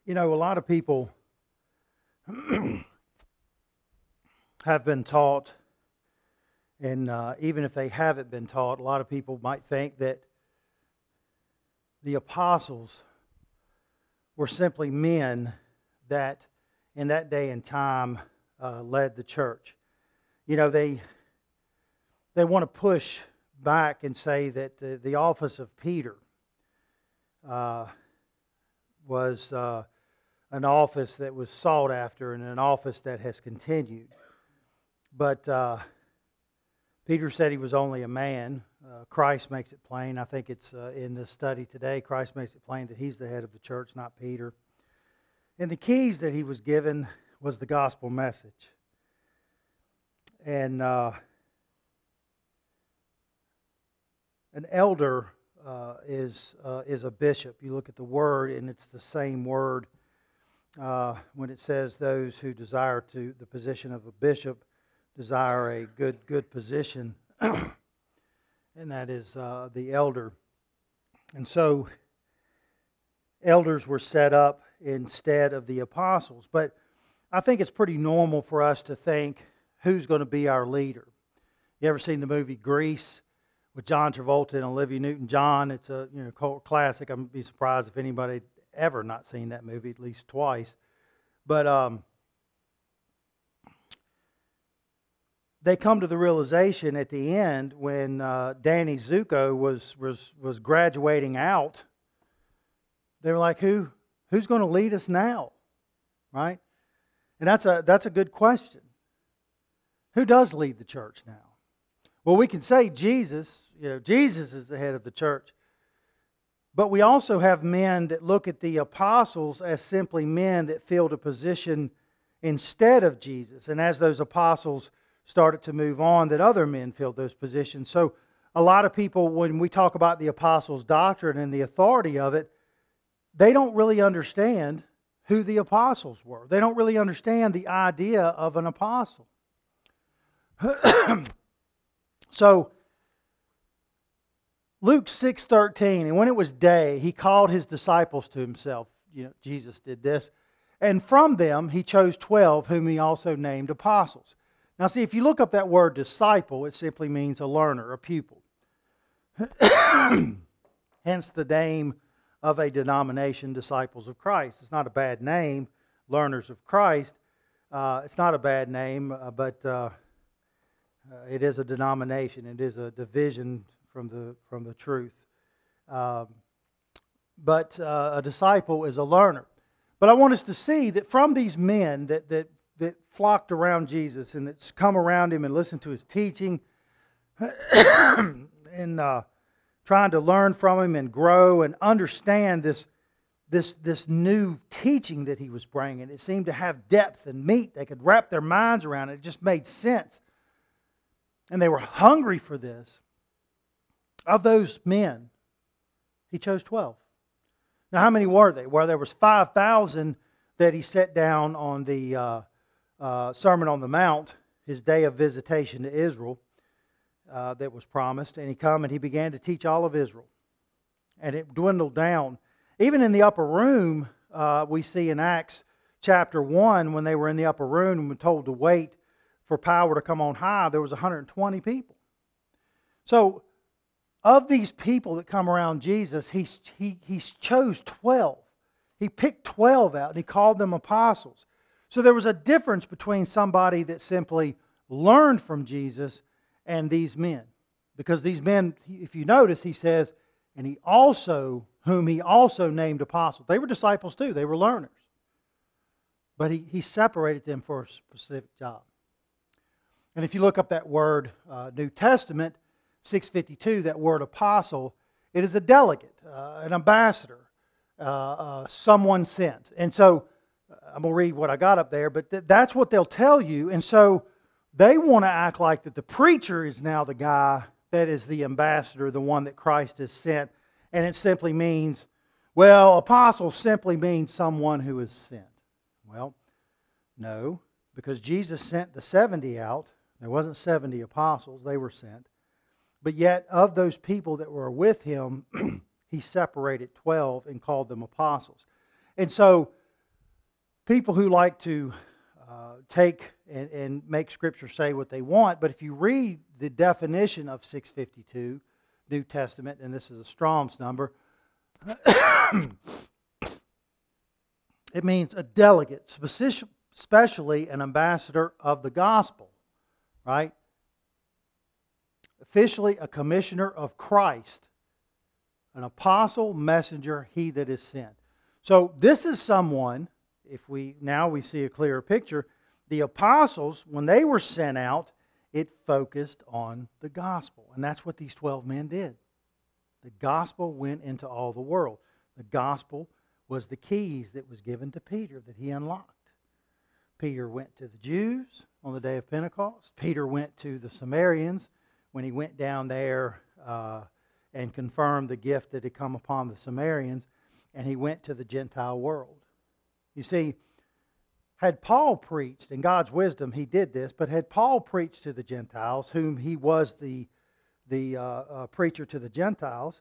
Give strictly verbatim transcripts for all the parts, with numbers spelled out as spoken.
You know, a lot of people have been taught, and uh, even if they haven't been taught, a lot of people might think that the apostles were simply men that in that day and time uh, led the church. You know, they they want to push back and say that uh, the office of Peter uh, was uh, an office that was sought after and an office that has continued. But uh, Peter said he was only a man. Uh, Christ makes it plain. I think it's uh, in this study today. Christ makes it plain that he's the head of the church, not Peter. And the keys that he was given was the gospel message. And uh, an elder uh, is uh, is a bishop. You look at the word, and it's the same word uh, when it says those who desire to the position of a bishop desire a good good position, and that is uh, the elder. And so elders were set up instead of the apostles. But I think it's pretty normal for us to think, who's going to be our leader? You ever seen the movie Grease with John Travolta and Olivia Newton-John? It's a you know cult classic. I'm be surprised if anybody ever not seen that movie at least twice. But um, they come to the realization at the end when uh, Danny Zuko was was was graduating out. They were like, "Who who's going to lead us now?" Right? And that's a that's a good question. Who does lead the church now? Well, we can say Jesus. You know, Jesus is the head of the church. But we also have men that look at the apostles as simply men that filled a position instead of Jesus. And as those apostles started to move on, that other men filled those positions. So a lot of people, when we talk about the apostles' doctrine and the authority of it, they don't really understand who the apostles were. They don't really understand the idea of an apostle. So, Luke six thirteen, and when it was day, he called his disciples to himself. You know, Jesus did this. And from them he chose twelve, whom he also named apostles. Now see, if you look up that word disciple, it simply means a learner, a pupil. Hence the name of a denomination, Disciples of Christ. It's not a bad name, Learners of Christ. Uh, it's not a bad name, uh, but uh, uh, it is a denomination. It is a division from the from the truth. Um, but uh, a disciple is a learner. But I want us to see that from these men that that that flocked around Jesus and that's come around him and listened to his teaching and uh, trying to learn from him and grow and understand this, this, this new teaching that he was bringing. It seemed to have depth and meat. They could wrap their minds around it. It just made sense. And they were hungry for this. Of those men, he chose twelve. Now, how many were they? Well, there was five thousand that he set down on the uh, uh, Sermon on the Mount, his day of visitation to Israel. Uh, that was promised, and he come and he began to teach all of Israel, and it dwindled down. Even in the upper room, uh, we see in Acts chapter one, when they were in the upper room and were told to wait for power to come on high, there was one hundred twenty people. So, of these people that come around Jesus, he he he chose twelve. He picked twelve out and he called them apostles. So there was a difference between somebody that simply learned from Jesus and these men. Because these men, if you notice, he says, and he also, whom he also named apostles. They were disciples too, they were learners. But he, he separated them for a specific job. And if you look up that word, uh, New Testament, six fifty-two, that word apostle, it is a delegate, uh, an ambassador, uh, uh, someone sent. And so, uh, I'm going to read what I got up there, but th- that's what they'll tell you. And so, they want to act like that the preacher is now the guy that is the ambassador, the one that Christ has sent. And it simply means, well, apostle simply means someone who is sent. Well, no, because Jesus sent the seventy out. There wasn't seventy apostles, they were sent. But yet, of those people that were with him, he separated twelve and called them apostles. And so, people who like to uh, take and, and make Scripture say what they want, but if you read the definition of six fifty-two, New Testament, and this is a Strong's number, it means a delegate, especially an ambassador of the gospel, right? Officially a commissioner of Christ, an apostle, messenger, he that is sent. So this is someone, if we now we see a clearer picture, the apostles, when they were sent out, it focused on the gospel. And that's what these twelve men did. The gospel went into all the world. The gospel was the keys that was given to Peter that he unlocked. Peter went to the Jews on the day of Pentecost. Peter went to the Samaritans when he went down there uh, and confirmed the gift that had come upon the Samaritans. And he went to the Gentile world. You see, had Paul preached, in God's wisdom he did this, but had Paul preached to the Gentiles, whom he was the, the uh, uh, preacher to the Gentiles,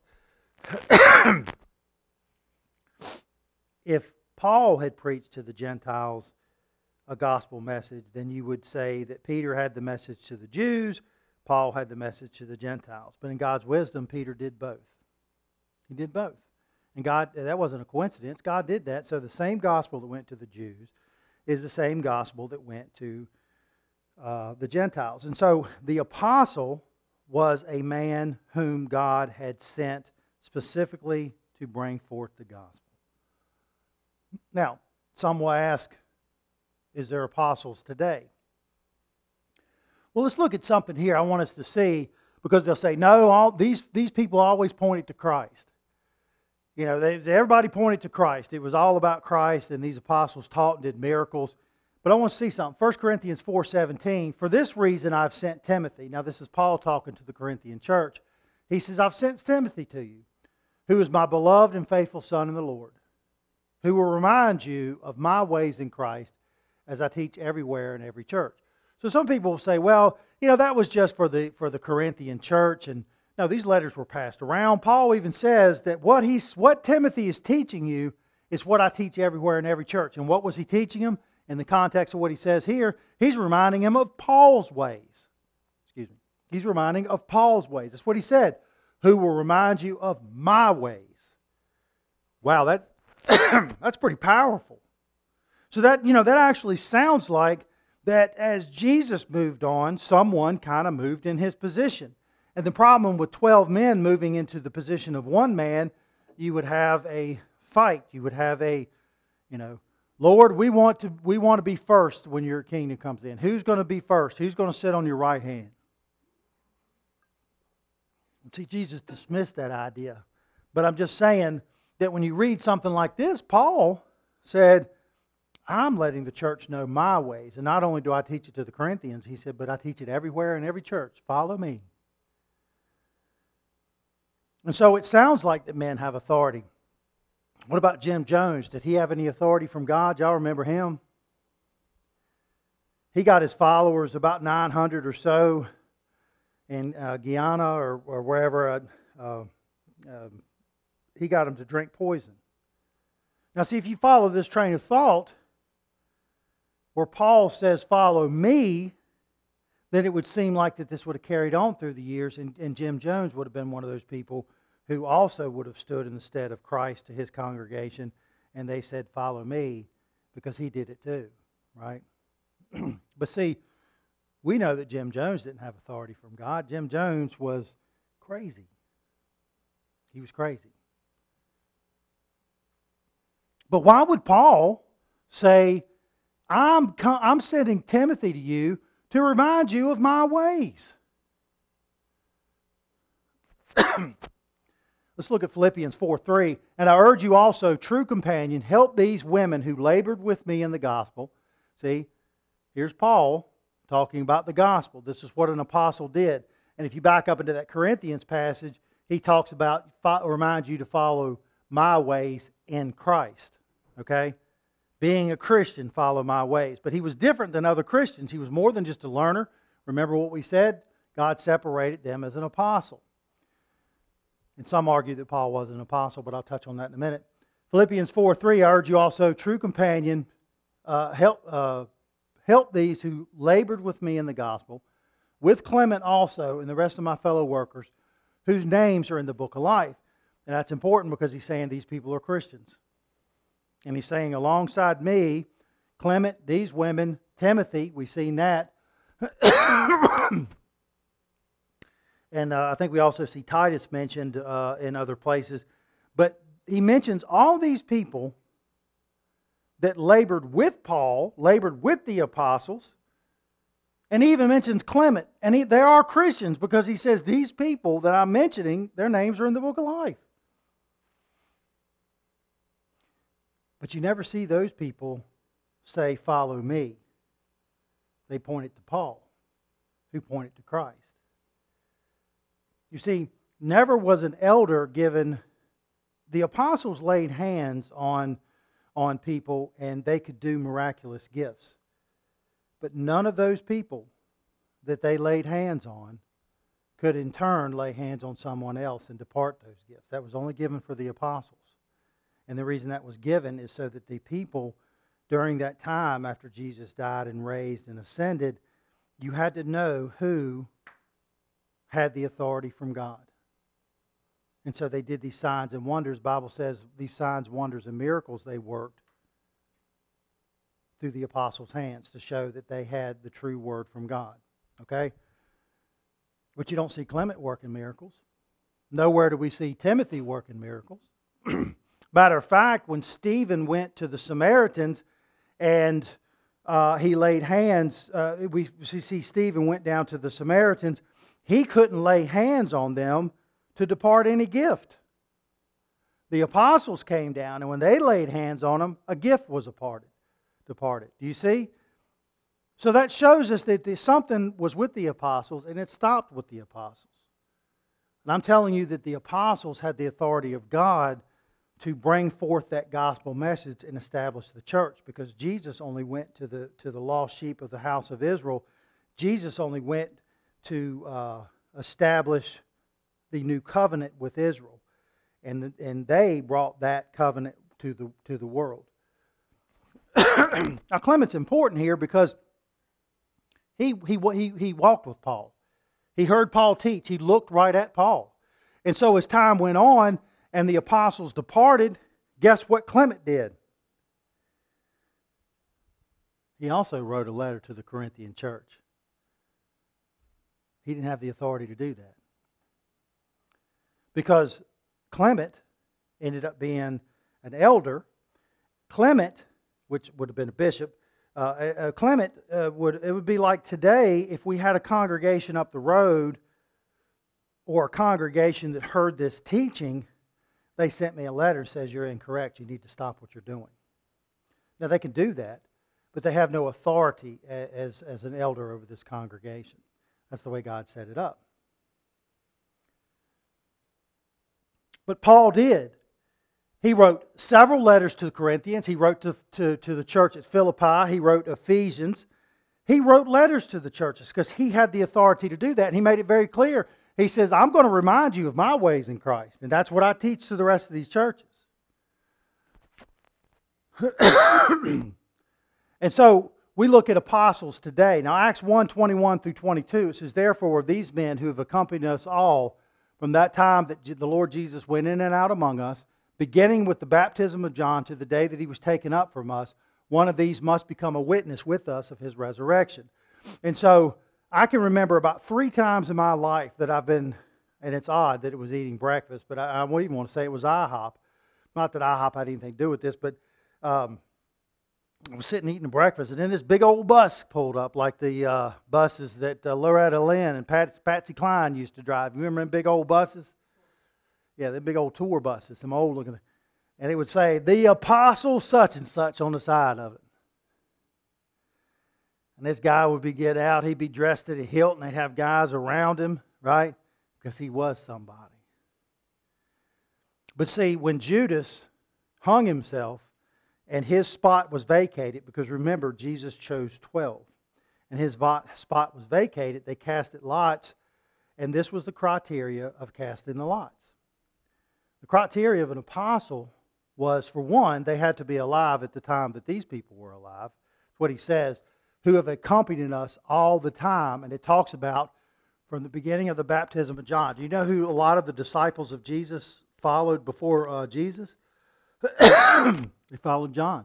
if Paul had preached to the Gentiles a gospel message, then you would say that Peter had the message to the Jews, Paul had the message to the Gentiles. But in God's wisdom, Peter did both. He did both. And God, that wasn't a coincidence. God did that. So the same gospel that went to the Jews is the same gospel that went to uh, the Gentiles. And so the apostle was a man whom God had sent specifically to bring forth the gospel. Now, some will ask, is there apostles today? Well, let's look at something here I want us to see, because they'll say, no, all these, these people always pointed to Christ. You know, they, everybody pointed to Christ. It was all about Christ, and these apostles taught and did miracles. But I want to see something. First Corinthians four seventeen, for this reason I've sent Timothy. Now, this is Paul talking to the Corinthian church. He says, I've sent Timothy to you, who is my beloved and faithful son in the Lord, who will remind you of my ways in Christ as I teach everywhere in every church. So some people will say, well, you know, that was just for the for the Corinthian church, and no, these letters were passed around. Paul even says that what he's what Timothy is teaching you is what I teach everywhere in every church. And what was he teaching him? In the context of what he says here, he's reminding him of Paul's ways. Excuse me. He's reminding of Paul's ways. That's what he said. Who will remind you of my ways. Wow, that that's pretty powerful. So that, you know, that actually sounds like that as Jesus moved on, someone kind of moved in his position. And the problem with twelve men moving into the position of one man, you would have a fight. You would have a, you know, Lord, we want to we want to be first when your kingdom comes in. Who's going to be first? Who's going to sit on your right hand? And see, Jesus dismissed that idea. But I'm just saying that when you read something like this, Paul said, I'm letting the church know my ways. And not only do I teach it to the Corinthians, he said, but I teach it everywhere in every church. Follow me. And so it sounds like that men have authority. What about Jim Jones? Did he have any authority from God? Y'all remember him? He got his followers, about nine hundred or so, in uh, Guyana or, or wherever. Uh, uh, uh, he got them to drink poison. Now see, if you follow this train of thought, where Paul says, follow me, then it would seem like that this would have carried on through the years, and, and Jim Jones would have been one of those people who also would have stood in the stead of Christ to his congregation, and they said, follow me, because he did it too, right? But see, we know that Jim Jones didn't have authority from God. Jim Jones was crazy. He was crazy. But why would Paul say, I'm, I'm sending Timothy to you to remind you of my ways? Let's look at Philippians four three. And I urge you also, true companion, help these women who labored with me in the gospel. See, here's Paul talking about the gospel. This is what an apostle did. And if you back up into that Corinthians passage, he talks about, remind you to follow my ways in Christ. Okay? Being a Christian, follow my ways. But he was different than other Christians. He was more than just a learner. Remember what we said? God separated them as an apostle. And some argue that Paul was an apostle, but I'll touch on that in a minute. Philippians four three, I urge you also, true companion, uh, help, uh, help these who labored with me in the gospel, with Clement also and the rest of my fellow workers, whose names are in the book of life. And that's important because he's saying these people are Christians. And he's saying alongside me, Clement, these women, Timothy, we've seen that. And uh, I think we also see Titus mentioned uh, in other places. But he mentions all these people that labored with Paul, labored with the apostles, and he even mentions Clement. And he, they are Christians because he says these people that I'm mentioning, their names are in the book of life. But you never see those people say, follow me. They point it to Paul, who pointed to Christ. You see, never was an elder given... The apostles laid hands on, on people and they could do miraculous gifts. But none of those people that they laid hands on could in turn lay hands on someone else and depart those gifts. That was only given for the apostles. And the reason that was given is so that the people during that time after Jesus died and raised and ascended, you had to know who had the authority from God. And so they did these signs and wonders. The Bible says these signs, wonders, and miracles they worked through the apostles' hands to show that they had the true word from God. Okay? But you don't see Clement working miracles. Nowhere do we see Timothy working miracles. Matter of fact, when Stephen went to the Samaritans and uh, he laid hands, uh, we see Stephen went down to the Samaritans, he couldn't lay hands on them to depart any gift. The apostles came down, and when they laid hands on them, a gift was departed. departed. Do you see? So that shows us that something was with the apostles, and it stopped with the apostles. And I'm telling you that the apostles had the authority of God to bring forth that gospel message and establish the church, because Jesus only went to the, to the lost sheep of the house of Israel. Jesus only went to uh, establish the new covenant with Israel, and the, and they brought that covenant to the to the world. Now Clement's important here because he he he he walked with Paul. He heard Paul teach. He looked right at Paul, and so as time went on and the apostles departed, guess what Clement did? He also wrote a letter to the Corinthian church. He didn't have the authority to do that, because Clement ended up being an elder. Clement, which would have been a bishop, uh, uh, Clement uh, would it would be like today if we had a congregation up the road or a congregation that heard this teaching, they sent me a letter that says you're incorrect, you need to stop what you're doing. Now they can do that, but they have no authority as, as an elder over this congregation. That's the way God set it up. But Paul did. He wrote several letters to the Corinthians. He wrote to, to, to the church at Philippi. He wrote Ephesians. He wrote letters to the churches because he had the authority to do that. And he made it very clear. He says, I'm going to remind you of my ways in Christ. And that's what I teach to the rest of these churches. And so we look at apostles today. Now Acts one, twenty-one through twenty-two, it says, therefore these men who have accompanied us all from that time that the Lord Jesus went in and out among us, beginning with the baptism of John to the day that he was taken up from us, one of these must become a witness with us of his resurrection. And so I can remember about three times in my life that I've been, and it's odd that it was eating breakfast, but I, I wouldn't even want to say it was IHOP. Not that IHOP had anything to do with this, but um, I was sitting eating breakfast, and then this big old bus pulled up, like the uh, buses that uh, Loretta Lynn and Pat, Patsy Cline used to drive. You remember them big old buses? Yeah, they're big old tour buses, some old looking. And it would say, the apostle such and such on the side of it. And this guy would be get out, he'd be dressed at a hilt, and they'd have guys around him, right? Because he was somebody. But see, when Judas hung himself, and his spot was vacated, because remember, Jesus chose twelve. And his spot was vacated, they casted lots, and this was the criteria of casting the lots. The criteria of an apostle was, for one, they had to be alive at the time that these people were alive. That's what he says, who have accompanied us all the time. And it talks about from the beginning of the baptism of John. Do you know who a lot of the disciples of Jesus followed before uh, Jesus? They followed John.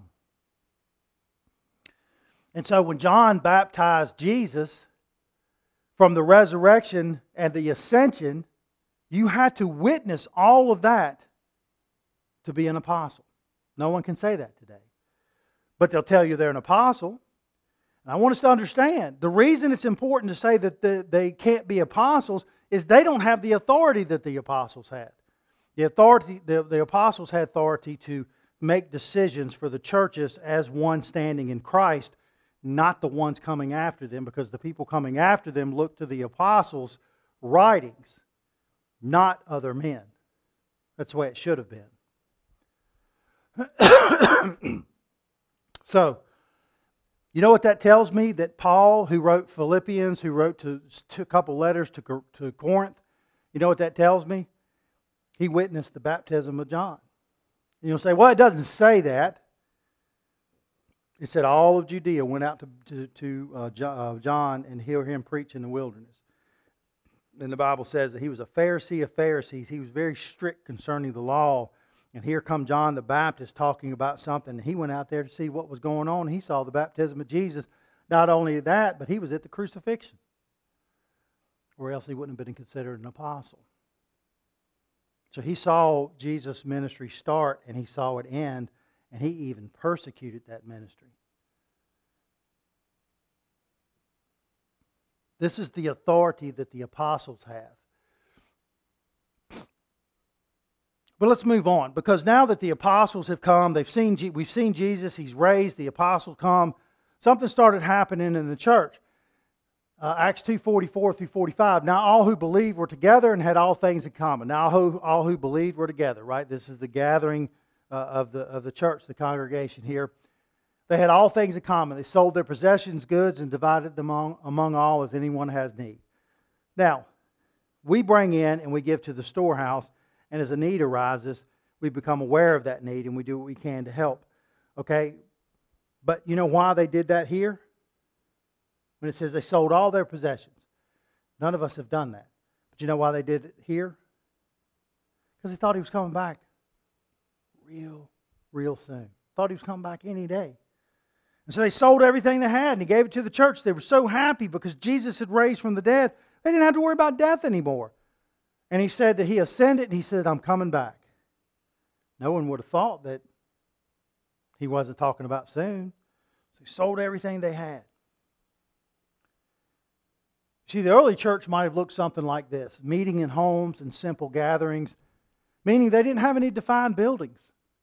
And so when John baptized Jesus, from the resurrection and the ascension, you had to witness all of that to be an apostle. No one can say that today. But they'll tell you they're an apostle. And I want us to understand, the reason it's important to say that the, they can't be apostles is they don't have the authority that the apostles had. The authority, the, the apostles had authority to make decisions for the churches as one standing in Christ, not the ones coming after them, because the people coming after them looked to the apostles' writings, not other men. That's the way it should have been. So, you know what that tells me? That Paul, who wrote Philippians, who wrote to, to a couple letters to, to Corinth, you know what that tells me? He witnessed the baptism of John. And you'll say, well, it doesn't say that. It said all of Judea went out to, to, to uh, John and hear him preach in the wilderness. And the Bible says that he was a Pharisee of Pharisees. He was very strict concerning the law. And here come John the Baptist talking about something. And he went out there to see what was going on. He saw the baptism of Jesus. Not only that, but he was at the crucifixion. Or else he wouldn't have been considered an apostle. So he saw Jesus' ministry start and he saw it end. And he even persecuted that ministry. This is the authority that the apostles have. But let's move on, because now that the apostles have come, they've seen, we've seen Jesus, He's raised, the apostles come, something started happening in the church. Uh, Acts two forty-four through forty-five. Now all who believed were together and had all things in common. Now all who, all who believed were together, right? This is the gathering uh, of the of the church, the congregation here. They had all things in common. They sold their possessions, goods, and divided them among, among all as anyone has need. Now, we bring in and we give to the storehouse, and as a need arises, we become aware of that need and we do what we can to help. Okay? But you know why they did that here? When it says they sold all their possessions. None of us have done that. But you know why they did it here? Because they thought He was coming back real, real soon. Thought He was coming back any day. And so they sold everything they had and He gave it to the church. They were so happy because Jesus had raised from the dead. They didn't have to worry about death anymore. And He said that He ascended and He said, I'm coming back. No one would have thought that He wasn't talking about soon. So they sold everything they had. See, the early church might have looked something like this. Meeting in homes and simple gatherings. Meaning they didn't have any defined buildings.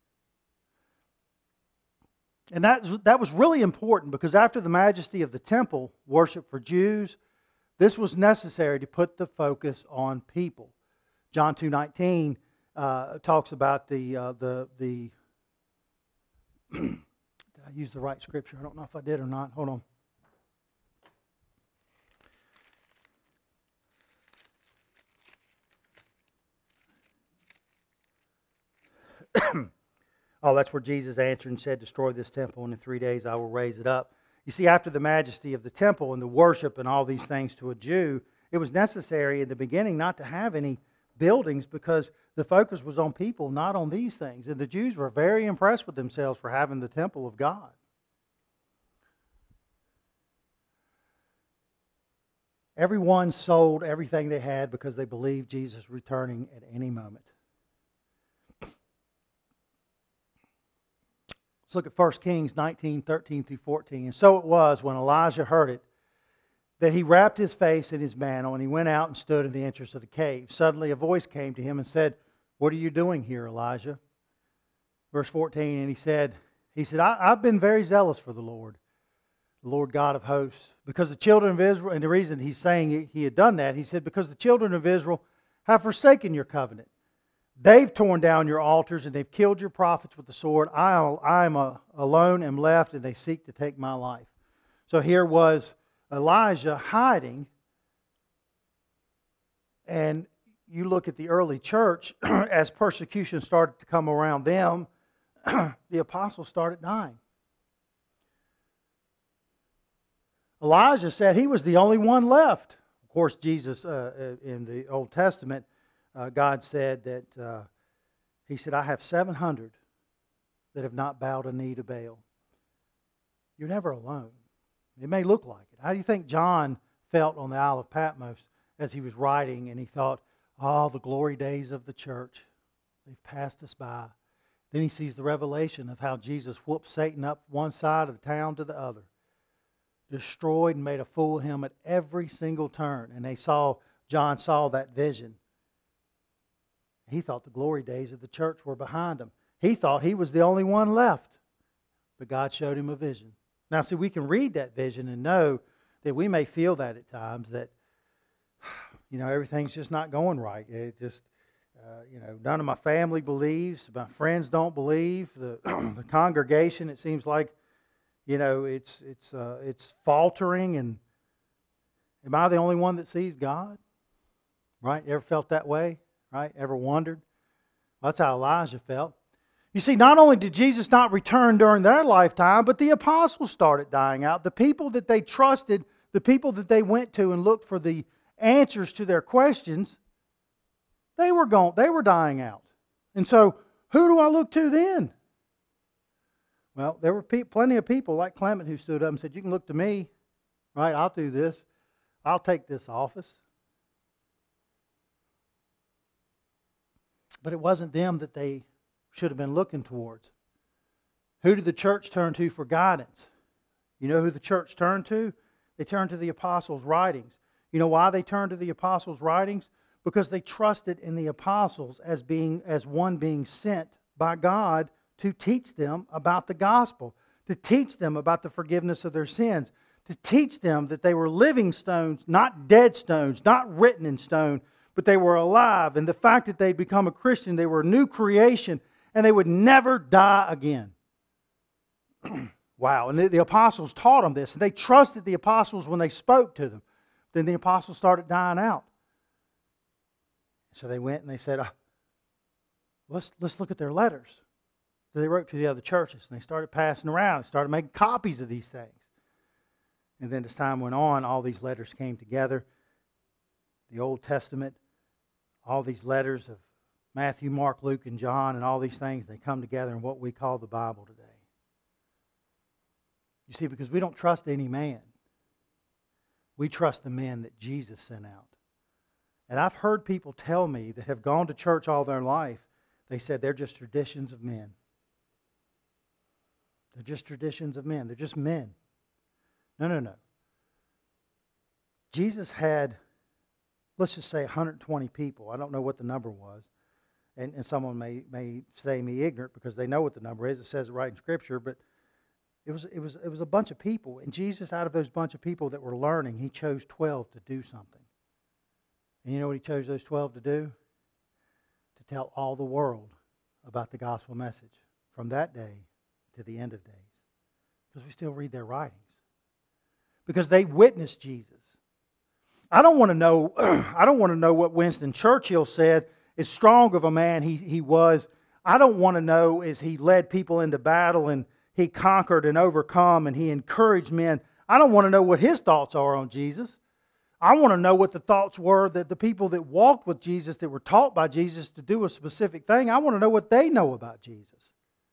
And that, that was really important because after the majesty of the temple worship for Jews, this was necessary to put the focus on people. John two nineteen uh, talks about the, uh, the, the did I use the right scripture? I don't know if I did or not. Hold on. Oh, that's where Jesus answered and said, destroy this temple, and in three days I will raise it up. You see, after the majesty of the temple and the worship and all these things to a Jew, it was necessary in the beginning not to have any buildings because the focus was on people, not on these things. And the Jews were very impressed with themselves for having the temple of God. Everyone sold everything they had because they believed Jesus returning at any moment. Let's look at First Kings nineteen, thirteen through fourteen. And so it was when Elijah heard it that he wrapped his face in his mantle and he went out and stood in the entrance of the cave. Suddenly a voice came to him and said, what are you doing here, Elijah? Verse fourteen, and he said, he said, I, I've been very zealous for the Lord, the Lord God of hosts, because the children of Israel, and the reason he's saying he had done that, he said, because the children of Israel have forsaken your covenant. They've torn down your altars and they've killed your prophets with the sword. I, I am a, alone am left and they seek to take my life. So here was Elijah hiding. And you look at the early church, as persecution started to come around them, the apostles started dying. Elijah said he was the only one left. Of course, Jesus, uh, in the Old Testament, uh, God said that, uh, He said, I have seven hundred that have not bowed a knee to Baal. You're never alone. It may look like it. How do you think John felt on the Isle of Patmos as he was writing and he thought, oh, the glory days of the church, they've passed us by. Then he sees the revelation of how Jesus whooped Satan up one side of the town to the other, destroyed and made a fool of him at every single turn. And they saw, John saw that vision. He thought the glory days of the church were behind him. He thought he was the only one left. But God showed him a vision. Now, see, we can read that vision and know that we may feel that at times, that, you know, everything's just not going right. It just, uh, you know, none of my family believes. My friends don't believe. The, the congregation, it seems like, you know, it's it's uh, it's faltering. And am I the only one that sees God? Right? Ever felt that way? Right? Ever wondered? Well, that's how Elijah felt. You see, not only did Jesus not return during their lifetime, but the apostles started dying out. The people that they trusted, the people that they went to and looked for the answers to their questions, they were gone. They were dying out. And so, who do I look to then? Well, there were pe- plenty of people like Clement who stood up and said, you can look to me, right? I'll do this. I'll take this office. But it wasn't them that they should have been looking towards. Who did the church turn to for guidance? You know who the church turned to? They turned to the apostles' writings. You know why they turned to the apostles' writings? Because they trusted in the apostles as being as one being sent by God to teach them about the gospel, to teach them about the forgiveness of their sins, to teach them that they were living stones, not dead stones, not written in stone, but they were alive. And the fact that they'd become a Christian, they were a new creation, and they would never die again. Wow. And the, the apostles taught them this. And they trusted the apostles when they spoke to them. Then the apostles started dying out. So they went and they said, uh, let's, let's look at their letters. So they wrote to the other churches, and they started passing around, and started making copies of these things. And then as time went on, all these letters came together. The Old Testament, all these letters of Matthew, Mark, Luke, and John, and all these things, they come together in what we call the Bible today. You see, because we don't trust any man. We trust the men that Jesus sent out. And I've heard people tell me that have gone to church all their life, they said they're just traditions of men. They're just traditions of men. They're just men. No, no, no. Jesus had, let's just say one hundred twenty people. I don't know what the number was. And, and someone may, may say me ignorant because they know what the number is. It says it right in Scripture. But it was, it was, it was a bunch of people. And Jesus, out of those bunch of people that were learning, He chose twelve to do something. And you know what He chose those twelve to do? To tell all the world about the gospel message from that day to the end of days. Because we still read their writings. Because they witnessed Jesus. I don't want to know, I don't want to know what Winston Churchill said, as strong of a man he, he was. I don't want to know as he led people into battle and he conquered and overcome and he encouraged men. I don't want to know what his thoughts are on Jesus. I want to know what the thoughts were that the people that walked with Jesus, that were taught by Jesus to do a specific thing, I want to know what they know about Jesus.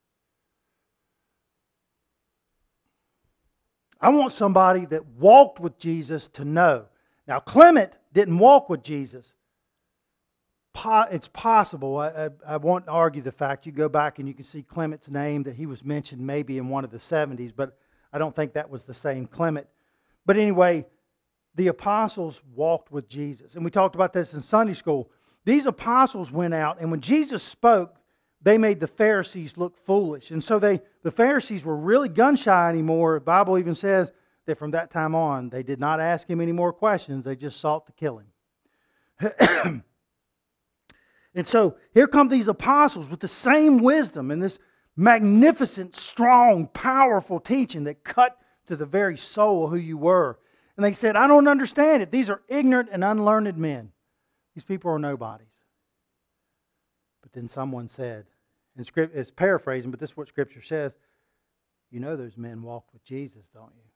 I want somebody that walked with Jesus to know. Now, Clement didn't walk with Jesus. It's possible. I, I, I won't argue the fact. You go back and you can see Clement's name, that he was mentioned maybe in one of the seventies, but I don't think that was the same Clement. But anyway, the apostles walked with Jesus. And we talked about this in Sunday school. These apostles went out, and when Jesus spoke, they made the Pharisees look foolish. And so they, the Pharisees were really gun-shy anymore. The Bible even says that from that time on, they did not ask Him any more questions. They just sought to kill Him. And so here come these apostles with the same wisdom and this magnificent, strong, powerful teaching that cut to the very soul of who you were. And they said, I don't understand it. These are ignorant and unlearned men. These people are nobodies. But then someone said, And script, it's paraphrasing, but this is what Scripture says. You know those men walked with Jesus, don't you?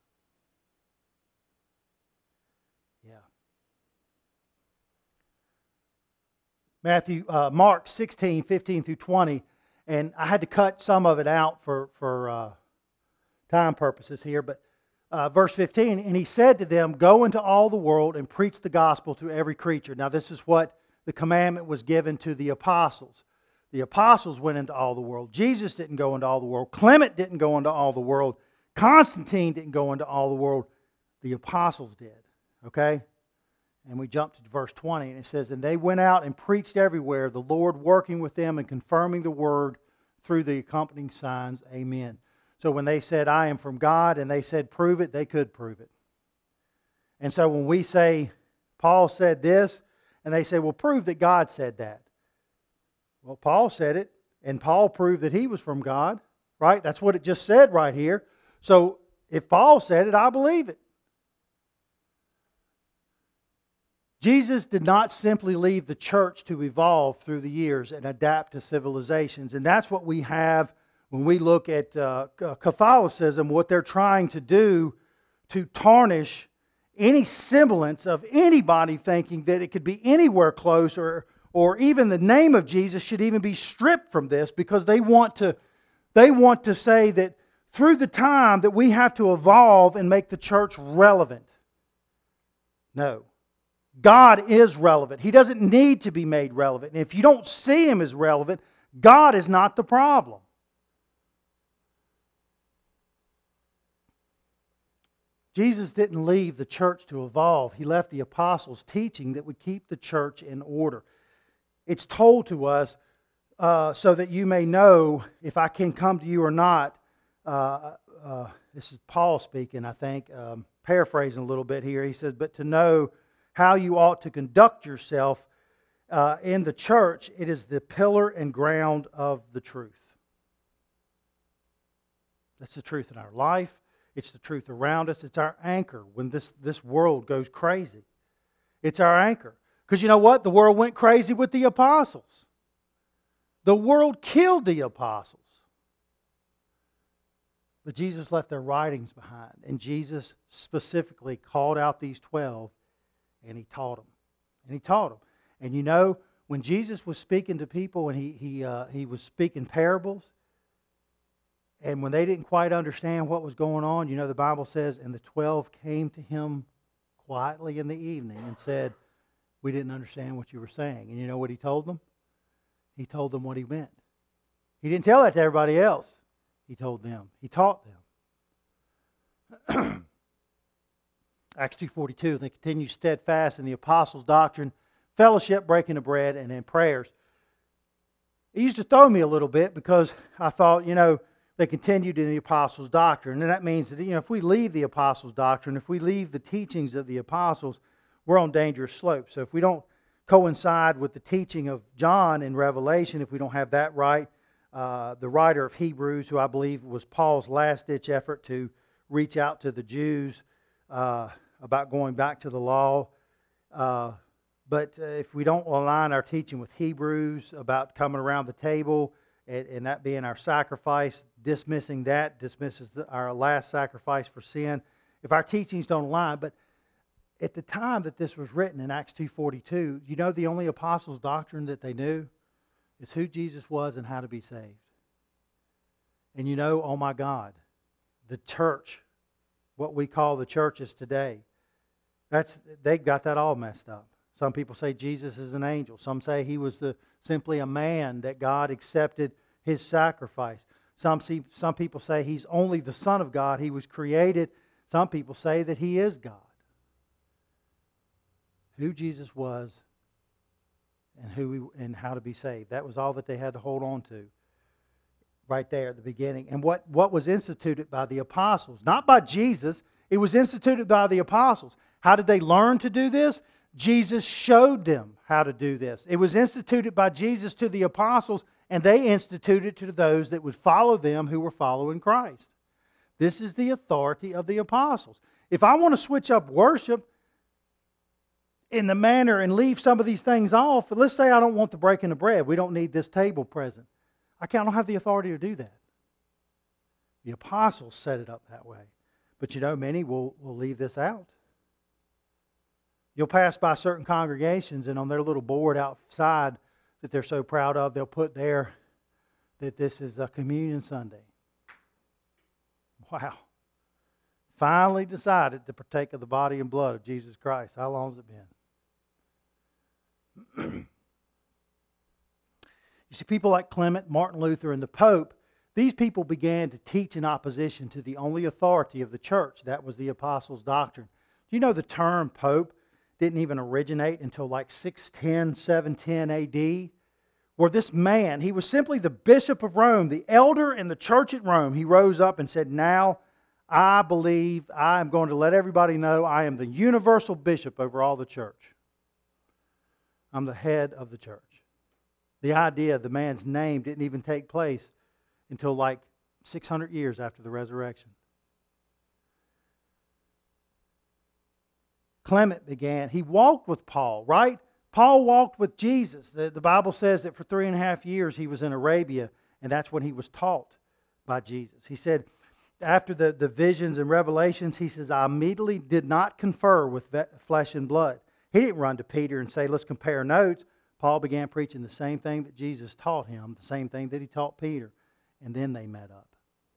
Yeah. Matthew, uh, Mark sixteen, fifteen through twenty, and I had to cut some of it out for, for uh, time purposes here, but uh, verse fifteen, and he said to them, go into all the world and preach the gospel to every creature. Now this is what the commandment was given to the apostles. The apostles went into all the world. Jesus didn't go into all the world. Clement didn't go into all the world. Constantine didn't go into all the world. The apostles did. Okay? And we jump to verse twenty, and it says, and they went out and preached everywhere, the Lord working with them and confirming the word through the accompanying signs. Amen. So when they said, I am from God, and they said, prove it, they could prove it. And so when we say, Paul said this, and they say, well, prove that God said that. Well, Paul said it, and Paul proved that he was from God, right? That's what it just said right here. So if Paul said it, I believe it. Jesus did not simply leave the church to evolve through the years and adapt to civilizations. And that's what we have when we look at uh, Catholicism, what they're trying to do to tarnish any semblance of anybody thinking that it could be anywhere close, or, or even the name of Jesus should even be stripped from this, because they want to, they want to say that through the time that we have to evolve and make the church relevant. No. God is relevant. He doesn't need to be made relevant. And if you don't see Him as relevant, God is not the problem. Jesus didn't leave the church to evolve. He left the apostles teaching that would keep the church in order. It's told to us uh, so that you may know if I can come to you or not. Uh, uh, this is Paul speaking, I think, um, paraphrasing a little bit here. He says, but to know how you ought to conduct yourself uh, in the church, it is the pillar and ground of the truth. That's the truth in our life. It's the truth around us. It's our anchor when this, this world goes crazy. It's our anchor. Because you know what? The world went crazy with the apostles. The world killed the apostles. But Jesus left their writings behind. And Jesus specifically called out these twelve, and He taught them. And He taught them. And you know, when Jesus was speaking to people and He, he, uh, he was speaking parables, and when they didn't quite understand what was going on, you know, the Bible says, and the twelve came to Him quietly in the evening and said, we didn't understand what you were saying. And you know what He told them? He told them what He meant. He didn't tell that to everybody else. He told them. He taught them. Acts two forty-two, they continue steadfast in the apostles' doctrine, fellowship, breaking of bread, and in prayers. It used to throw me a little bit because I thought, you know, they continued in the apostles' doctrine. And that means that, you know, if we leave the apostles' doctrine, if we leave the teachings of the apostles, we're on dangerous slopes. So if we don't coincide with the teaching of John in Revelation, if we don't have that right, uh, the writer of Hebrews, who I believe was Paul's last-ditch effort to reach out to the Jews uh, about going back to the law. Uh, but uh, if we don't align our teaching with Hebrews about coming around the table, and, and that being our sacrifice, dismissing that, dismisses the, our last sacrifice for sin. If our teachings don't align, but at the time that this was written in Acts two forty-two, you know the only apostles' doctrine that they knew is who Jesus was and how to be saved. And you know, oh my God, the church, what we call the churches today, that's they've got that all messed up. Some people say Jesus is an angel. Some say He was the, simply a man that God accepted His sacrifice. Some, see, some people say He's only the Son of God. He was created. Some people say that He is God. Who Jesus was and who he, and how to be saved. That was all that they had to hold on to right there at the beginning. And what, what was instituted by the apostles, not by Jesus, it was instituted by the apostles. How did they learn to do this? Jesus showed them how to do this. It was instituted by Jesus to the apostles, and they instituted it to those that would follow them who were following Christ. This is the authority of the apostles. If I want to switch up worship in the manner and leave some of these things off, let's say I don't want the breaking of bread. We don't need this table present. I can't, I don't have the authority to do that. The apostles set it up that way. But you know, many will, will leave this out. You'll pass by certain congregations, and on their little board outside that they're so proud of, they'll put there that this is a communion Sunday. Wow. Finally decided to partake of the body and blood of Jesus Christ. How long has it been? You see, people like Clement, Martin Luther, and the Pope, these people began to teach in opposition to the only authority of the church. That was the apostles' doctrine. Do you know the term Pope didn't even originate until like six ten, seven ten A D? Where this man, he was simply the bishop of Rome, the elder in the church at Rome. He rose up and said, now I believe I am going to let everybody know I am the universal bishop over all the church. I'm the head of the church. The idea of the man's name didn't even take place until like six hundred years after the resurrection. Clement began, he walked with Paul, right? Paul walked with Jesus. The, the Bible says that for three and a half years he was in Arabia, and that's when he was taught by Jesus. He said, after the, the visions and revelations, he says, I immediately did not confer with flesh and blood. He didn't run to Peter and say, let's compare notes. Paul began preaching the same thing that Jesus taught him, the same thing that he taught Peter, and then they met up.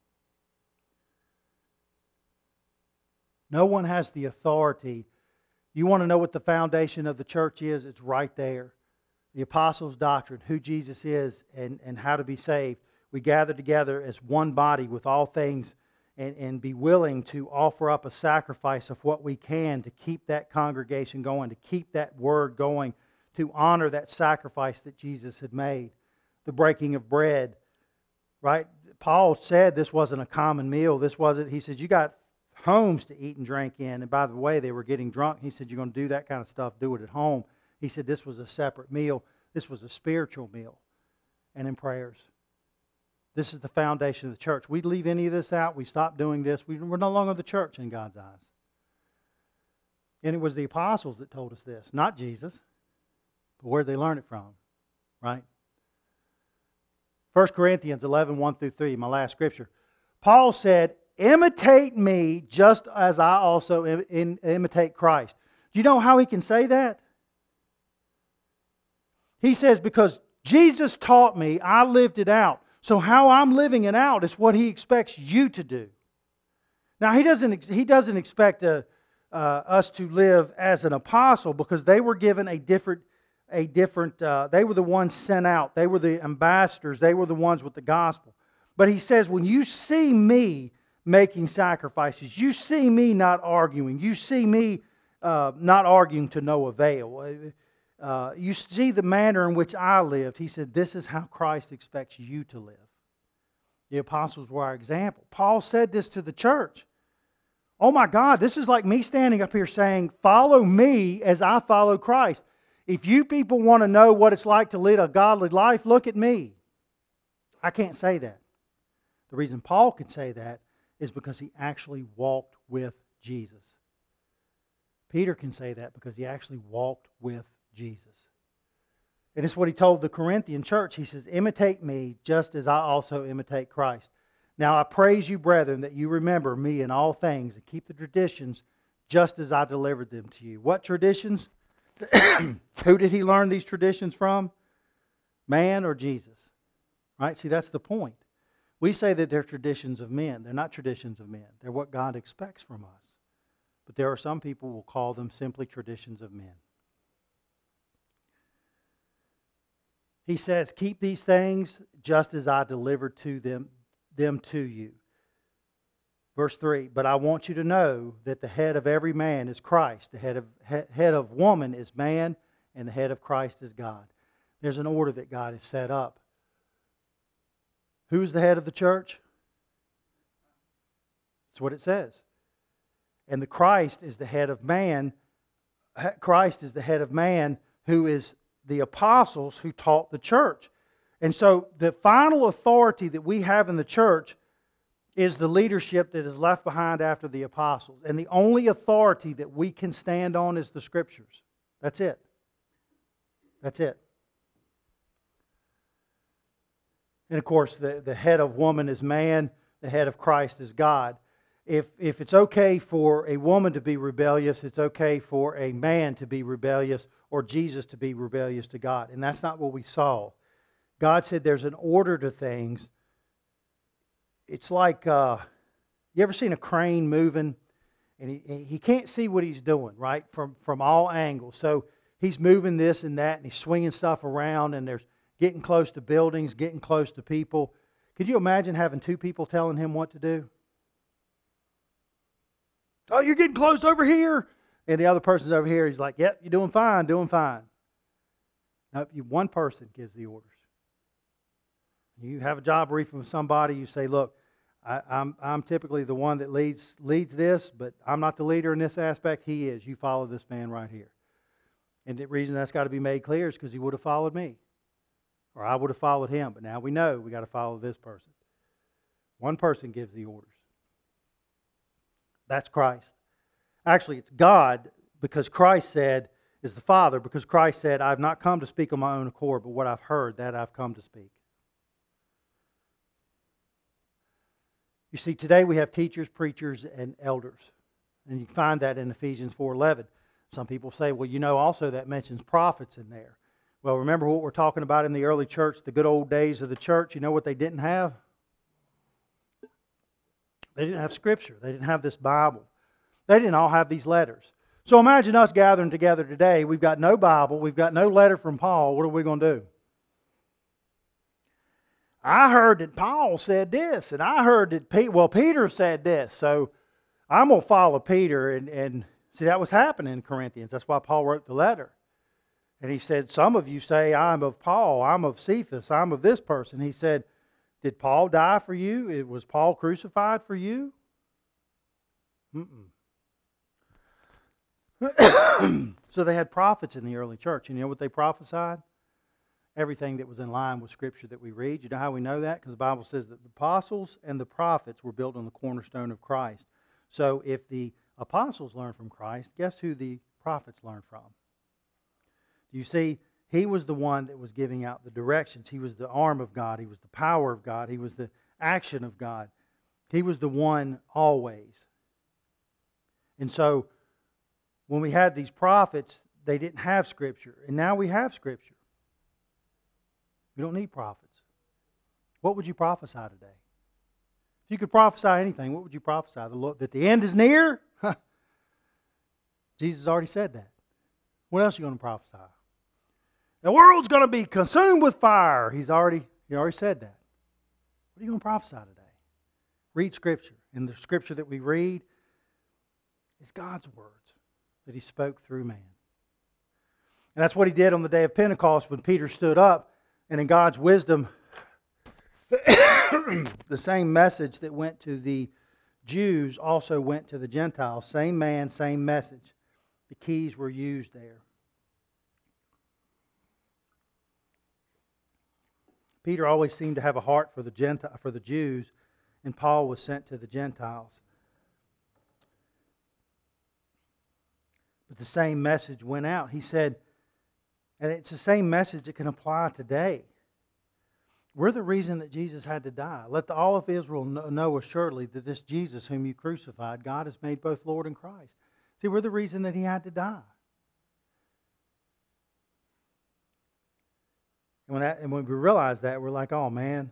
No one has the authority. You want to know what the foundation of the church is? It's right there. The apostles' doctrine, who Jesus is, and, and how to be saved. We gather together as one body with all things and, and be willing to offer up a sacrifice of what we can to keep that congregation going, to keep that word going, to honor that sacrifice that Jesus had made. The breaking of bread, right? Paul said this wasn't a common meal. This wasn't, he said, you got homes to eat and drink in. And by the way, they were getting drunk. He said, you're going to do that kind of stuff, do it at home. He said this was a separate meal. This was a spiritual meal. And in prayers. This is the foundation of the church. We leave any of this out, we stop doing this, we, we're no longer the church in God's eyes. And it was the apostles that told us this, not Jesus. But where did they learn it from? Right? First Corinthians eleven, one through three, my last scripture. Paul said, imitate me just as I also im- in, imitate Christ. Do you know how he can say that? He says, because Jesus taught me, I lived it out. So how I'm living it out is what he expects you to do. Now, he doesn't, he doesn't expect a, uh, us to live as an apostle because they were given a different a different, uh, they were the ones sent out. They were the ambassadors. They were the ones with the gospel. But he says, when you see me making sacrifices, you see me not arguing, you see me uh, not arguing to no avail, uh, you see the manner in which I lived. He said, this is how Christ expects you to live. The apostles were our example. Paul said this to the church. Oh my God, this is like me standing up here saying, follow me as I follow Christ. If you people want to know what it's like to lead a godly life, look at me. I can't say that. The reason Paul can say that is because he actually walked with Jesus. Peter can say that because he actually walked with Jesus. And it's what he told the Corinthian church. He says, imitate me just as I also imitate Christ. Now I praise you, brethren, that you remember me in all things and keep the traditions just as I delivered them to you. What traditions? Who did he learn these traditions from? Man or Jesus? Right? See, that's the point. We say that they're traditions of men. They're not traditions of men. They're what God expects from us. But there are some people who will call them simply traditions of men. He says, keep these things just as I delivered to them, them to you. Verse three, but I want you to know that the head of every man is Christ. The head of, he, head of woman is man, and the head of Christ is God. There's an order that God has set up. Who's the head of the church? That's what it says. And the Christ is the head of man. Christ is the head of man who is the apostles who taught the church. And so the final authority that we have in the church is the leadership that is left behind after the apostles. And the only authority that we can stand on is the Scriptures. That's it. That's it. And of course, the, the head of woman is man, the head of Christ is God. If, if it's okay for a woman to be rebellious, it's okay for a man to be rebellious or Jesus to be rebellious to God. And that's not what we saw. God said there's an order to things. It's like, uh, you ever seen a crane moving? And he, he can't see what he's doing, right, from, from all angles. So he's moving this and that, and he's swinging stuff around, and there's getting close to buildings, getting close to people. Could you imagine having two people telling him what to do? Oh, you're getting close over here. And the other person's over here. He's like, yep, you're doing fine, doing fine. Now, one person gives the orders. You have a job briefing with somebody, you say, look, I, I'm, I'm typically the one that leads, leads this, but I'm not the leader in this aspect. He is. You follow this man right here. And the reason that's got to be made clear is because he would have followed me. Or I would have followed him. But now we know we got to follow this person. One person gives the orders. That's Christ. Actually, it's God, because Christ said, is the Father, because Christ said, I've not come to speak on my own accord, but what I've heard, that I've come to speak. You see, today we have teachers, preachers, and elders. And you find that in Ephesians four eleven. Some people say, well, you know, also that mentions prophets in there. Well, remember what we're talking about in the early church, the good old days of the church. You know what they didn't have? They didn't have Scripture. They didn't have this Bible. They didn't all have these letters. So imagine us gathering together today. We've got no Bible. We've got no letter from Paul. What are we going to do? I heard that Paul said this, and I heard that, Pe- well, Peter said this. So I'm going to follow Peter. And, and see, that was happening in Corinthians. That's why Paul wrote the letter. And he said, some of you say, I'm of Paul, I'm of Cephas, I'm of this person. He said, did Paul die for you? It was Paul crucified for you? Mm-mm. So they had prophets in the early church. You know what they prophesied? Everything that was in line with Scripture that we read. You know how we know that? Because the Bible says that the apostles and the prophets were built on the cornerstone of Christ. So if the apostles learned from Christ, guess who the prophets learned from? You see, he was the one that was giving out the directions. He was the arm of God. He was the power of God. He was the action of God. He was the one always. And so, when we had these prophets, they didn't have Scripture. And now we have Scripture. We don't need prophets. What would you prophesy today? If you could prophesy anything, what would you prophesy? The Lord, that the end is near? Jesus already said that. What else are you going to prophesy? The world's going to be consumed with fire. He's already, he already said that. What are you going to prophesy today? Read Scripture. And the Scripture that we read is God's words that He spoke through man. And that's what He did on the day of Pentecost when Peter stood up, and in God's wisdom, the same message that went to the Jews also went to the Gentiles. Same man, same message. The keys were used there. Peter always seemed to have a heart for the Gentile, for the Jews, and Paul was sent to the Gentiles. But the same message went out. He said, and it's the same message that can apply today. We're the reason that Jesus had to die. Let the, all of Israel know assuredly that this Jesus whom you crucified, God has made both Lord and Christ. See, we're the reason that He had to die. And when, that, and when we realize that, we're like, oh man,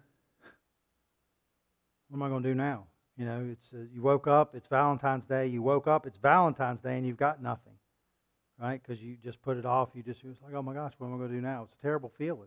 what am I going to do now? You know, it's uh, you woke up, it's Valentine's Day, you woke up, it's Valentine's Day, and you've got nothing. Right? Because you just put it off. You just, it's like, oh my gosh, what am I going to do now? It's a terrible feeling.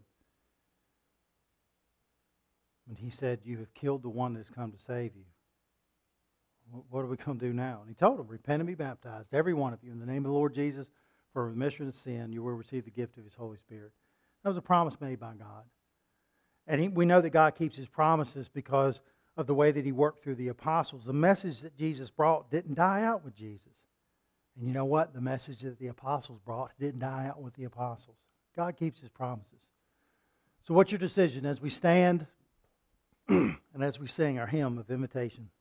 And He said, you have killed the one that has come to save you. What are we going to do now? And He told them, repent and be baptized, every one of you, in the name of the Lord Jesus, for remission of sin. You will receive the gift of His Holy Spirit. That was a promise made by God. And he, we know that God keeps His promises because of the way that He worked through the apostles. The message that Jesus brought didn't die out with Jesus. And you know what? The message that the apostles brought didn't die out with the apostles. God keeps His promises. So what's your decision as we stand and as we sing our hymn of invitation?